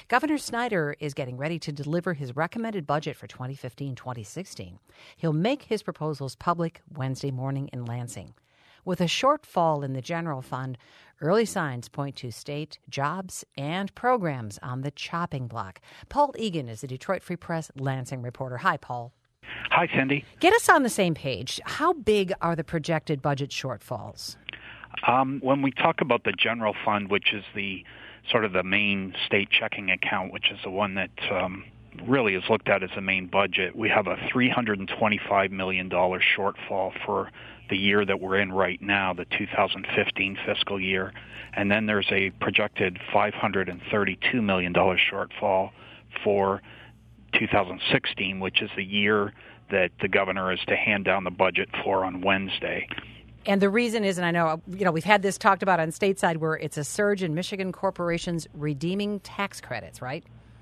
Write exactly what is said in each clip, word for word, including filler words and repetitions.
Governor Snyder is getting ready to deliver his recommended budget for twenty fifteen twenty sixteen. He'll make his proposals public Wednesday morning in Lansing. With a shortfall in the general fund, early signs point to state jobs and programs on the chopping block. Paul Egan is the Detroit Free Press Lansing reporter. Hi, Paul. Hi, Cindy. Get us on the same page. How big are the projected budget shortfalls? Um, when we talk about the general fund, which is the sort of the main state checking account, which is the one that um, really is looked at as the main budget, we have a three hundred twenty-five million dollars shortfall for the year that we're in right now, the two thousand fifteen fiscal year. And then there's a projected five hundred thirty-two million dollars shortfall for two thousand sixteen, which is the year that the governor is to hand down the budget for on Wednesday. And the reason is, and I know, you know, we've had this talked about on stateside, where it's a surge in Michigan corporations redeeming tax credits, right?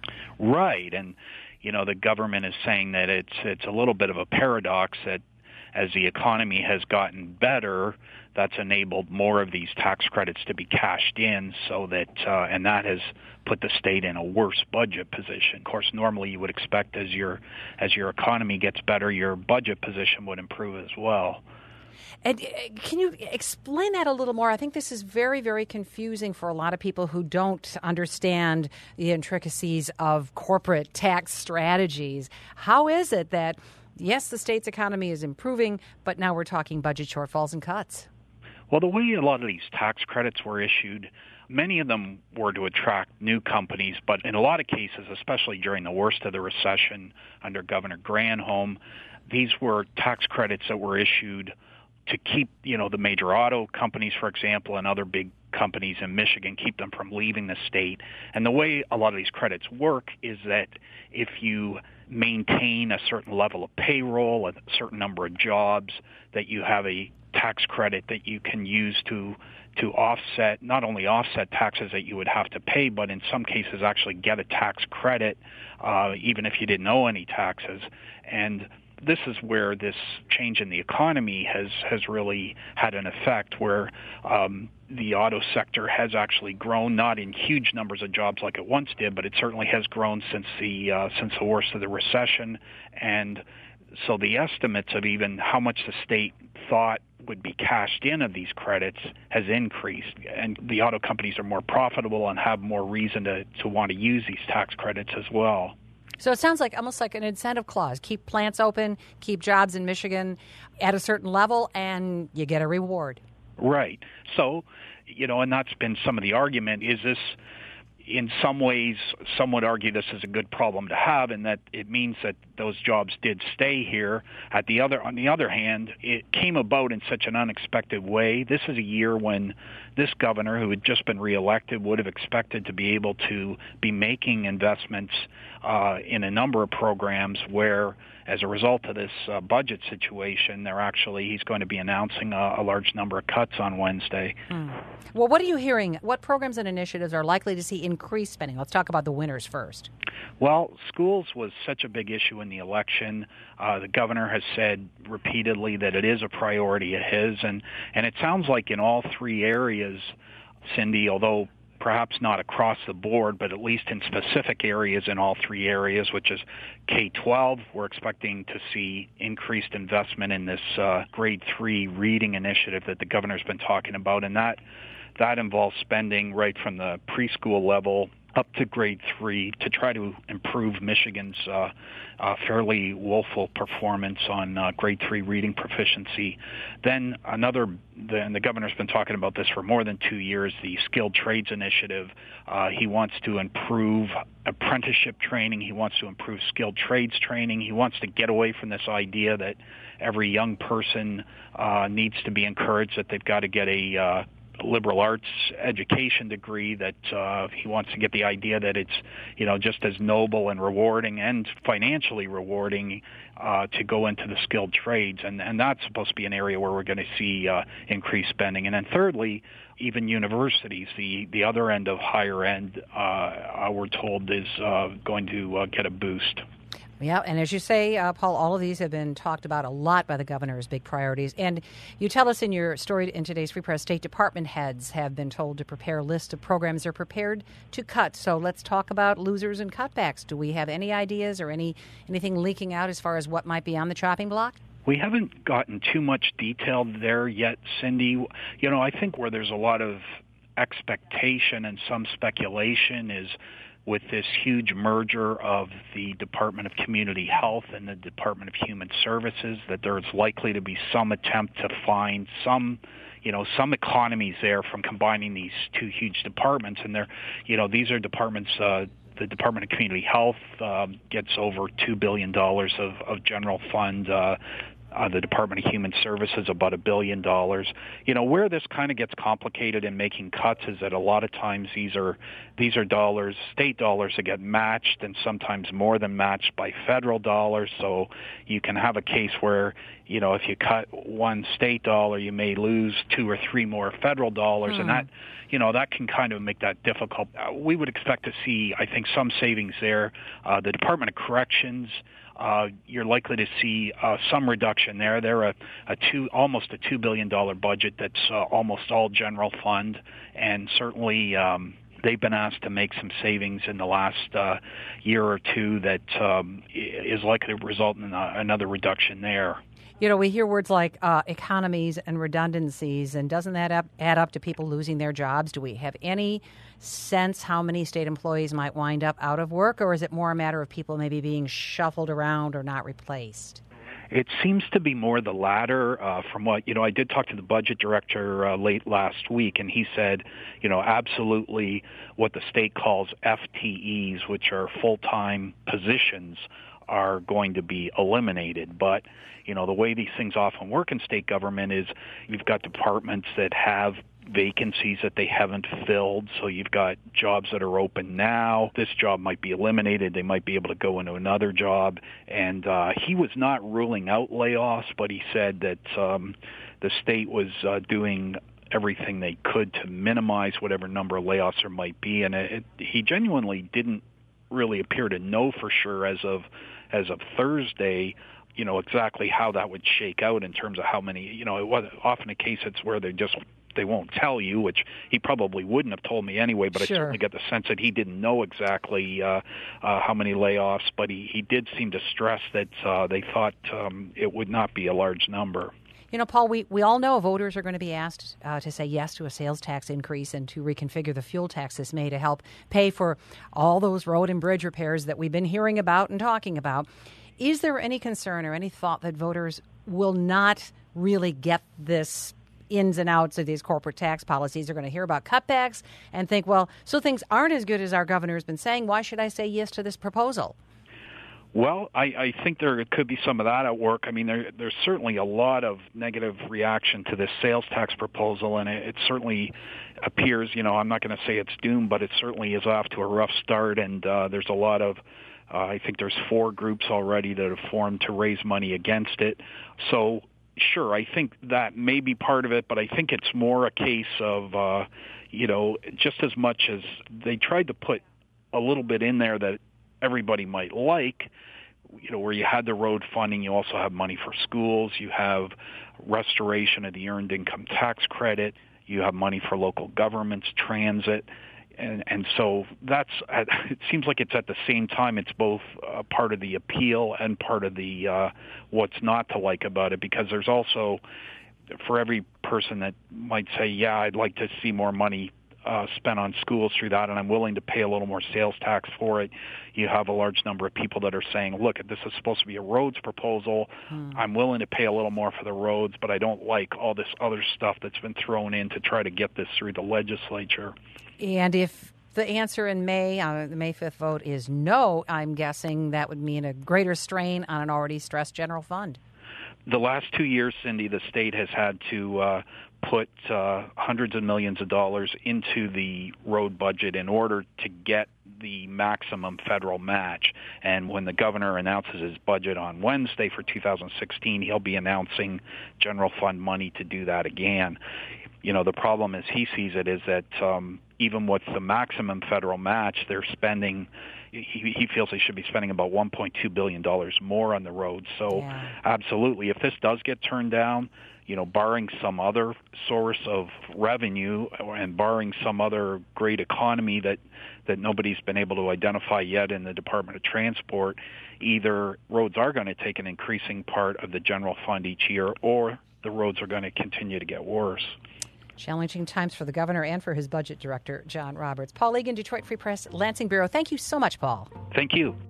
Right. And, you know, the government is saying that it's it's a little bit of a paradox that as the economy has gotten better, that's enabled more of these tax credits to be cashed in, so that uh, and that has put the state in a worse budget position. Of course, normally you would expect as your as your economy gets better, your budget position would improve as well. And can you explain that a little more? I think this is very, very confusing for a lot of people who don't understand the intricacies of corporate tax strategies. How is it that, yes, the state's economy is improving, but now we're talking budget shortfalls and cuts? Well, the way a lot of these tax credits were issued, many of them were to attract new companies, but in a lot of cases, especially during the worst of the recession under Governor Granholm, these were tax credits that were issued to keep, you know, the major auto companies, for example, and other big companies in Michigan, keep them from leaving the state. And the way a lot of these credits work is that if you maintain a certain level of payroll, a certain number of jobs, that you have a tax credit that you can use to to offset, not only offset taxes that you would have to pay, but in some cases actually get a tax credit, uh, even if you didn't owe any taxes. And this is where this change in the economy has, has really had an effect, where um, the auto sector has actually grown, not in huge numbers of jobs like it once did, but it certainly has grown since the uh, since the worst of the recession. And so the estimates of even how much the state thought would be cashed in of these credits has increased, and the auto companies are more profitable and have more reason to, to want to use these tax credits as well. So it sounds like almost like an incentive clause. Keep plants open, keep jobs in Michigan at a certain level, and you get a reward. Right. So, you know, and that's been some of the argument. Is this, in some ways, some would argue this is a good problem to have, and that it means that those jobs did stay here. At the other, on the other hand, it came about in such an unexpected way. This is a year when this governor, who had just been reelected, would have expected to be able to be making investments uh, in a number of programs where, as a result of this uh, budget situation, they're actually he's going to be announcing a, a large number of cuts on Wednesday. Hmm. Well, what are you hearing? What programs and initiatives are likely to see increased spending? Let's talk about the winners first. Well, schools was such a big issue in the election. Uh, the governor has said repeatedly that it is a priority of his, and, and it sounds like in all three areas, Cindy, although perhaps not across the board, but at least in specific areas in all three areas, which is K twelve. We're expecting to see increased investment in this uh, grade three reading initiative that the governor's been talking about, and that that involves spending right from the preschool level up to grade three to try to improve Michigan's uh, uh, fairly woeful performance on uh, grade three reading proficiency. Then another, the, and the governor's been talking about this for more than two years, the Skilled Trades Initiative. Uh, he wants to improve apprenticeship training. He wants to improve skilled trades training. He wants to get away from this idea that every young person uh, needs to be encouraged that they've got to get a uh, liberal arts education degree, that uh, he wants to get the idea that it's, you know, just as noble and rewarding and financially rewarding uh, to go into the skilled trades. And, and that's supposed to be an area where we're going to see uh, increased spending. And then thirdly, even universities, the, the other end of higher end, uh, we're told is uh, going to uh, get a boost. Yeah, and as you say, uh, Paul, all of these have been talked about a lot by the governor as big priorities. And you tell us in your story in today's Free Press, State Department heads have been told to prepare a list of programs they're prepared to cut. So let's talk about losers and cutbacks. Do we have any ideas or any anything leaking out as far as what might be on the chopping block? We haven't gotten too much detail there yet, Cindy. You know, I think where there's a lot of expectation and some speculation is with this huge merger of the Department of Community Health and the Department of Human Services, that there's likely to be some attempt to find some, you know, some economies there from combining these two huge departments. And they're, you know, these are departments, uh, the Department of Community Health uh, gets over two billion dollars of, of general fund. Uh, Uh, the Department of Human Services about a billion dollars. You know, where this kind of gets complicated in making cuts is that a lot of times these are these are dollars, state dollars that get matched and sometimes more than matched by federal dollars. So you can have a case where, you know, if you cut one state dollar, you may lose two or three more federal dollars, hmm. and that, you know, that can kind of make that difficult. Uh, we would expect to see, I think, some savings there. Uh, the Department of Corrections, Uh, you're likely to see uh, some reduction there. They're a, a two, almost a two billion dollars budget that's uh, almost all general fund, and certainly um, they've been asked to make some savings in the last uh, year or two that um, is likely to result in a, another reduction there. You know, we hear words like uh, economies and redundancies, and doesn't that up, add up to people losing their jobs? Do we have any sense how many state employees might wind up out of work, or is it more a matter of people maybe being shuffled around or not replaced? It seems to be more the latter. Uh, from what, you know, I did talk to the budget director uh, late last week, and he said, you know, absolutely what the state calls F T Es, which are full-time positions, are going to be eliminated. But, you know, the way these things often work in state government is you've got departments that have vacancies that they haven't filled. So you've got jobs that are open now. This job might be eliminated. They might be able to go into another job. And uh, he was not ruling out layoffs, but he said that um, the state was uh, doing everything they could to minimize whatever number of layoffs there might be. And it, he genuinely didn't really appear to know for sure as of as of Thursday, you know, exactly how that would shake out in terms of how many, you know, it was often a case it's where they just, they won't tell you, which he probably wouldn't have told me anyway, but Sure. I certainly get the sense that he didn't know exactly uh, uh, how many layoffs, but he, he did seem to stress that uh, they thought um, it would not be a large number. You know, Paul, we, we all know voters are going to be asked uh, to say yes to a sales tax increase and to reconfigure the fuel tax this May to help pay for all those road and bridge repairs that we've been hearing about and talking about. Is there any concern or any thought that voters will not really get this ins and outs of these corporate tax policies? They're going to hear about cutbacks and think, well, so things aren't as good as our governor has been saying. Why should I say yes to this proposal? Well, I, I think there could be some of that at work. I mean, there, there's certainly a lot of negative reaction to this sales tax proposal, and it, it certainly appears, you know, I'm not going to say it's doomed, but it certainly is off to a rough start, and uh, there's a lot of, uh, I think there's four groups already that have formed to raise money against it. So, sure, I think that may be part of it, but I think it's more a case of, uh, you know, just as much as they tried to put a little bit in there that everybody might like, you know, where you had the road funding, you also have money for schools, you have restoration of the earned income tax credit, you have money for local governments, transit, and and so that's, it seems like it's at the same time, it's both uh, part of the appeal and part of the uh, what's not to like about it, because there's also, for every person that might say, yeah, I'd like to see more money Uh, spent on schools through that, and I'm willing to pay a little more sales tax for it. You have a large number of people that are saying, look, this is supposed to be a roads proposal. Hmm. I'm willing to pay a little more for the roads, but I don't like all this other stuff that's been thrown in to try to get this through the legislature. And if the answer in May, uh, the May fifth vote is no, I'm guessing that would mean a greater strain on an already stressed general fund. The last two years, Cindy, the state has had to uh, put uh, hundreds of millions of dollars into the road budget in order to get the maximum federal match. And when the governor announces his budget on Wednesday for two thousand sixteen, he'll be announcing general fund money to do that again. you know, the problem as he sees it is that um, even with the maximum federal match, they're spending, he, he feels they should be spending about one point two billion dollars more on the roads. So yeah. absolutely, if this does get turned down, you know, barring some other source of revenue and barring some other great economy that, that nobody's been able to identify yet in the Department of Transport, either roads are going to take an increasing part of the general fund each year, or the roads are going to continue to get worse. Challenging times for the governor and for his budget director, John Roberts. Paul Egan, Detroit Free Press, Lansing Bureau. Thank you so much, Paul. Thank you.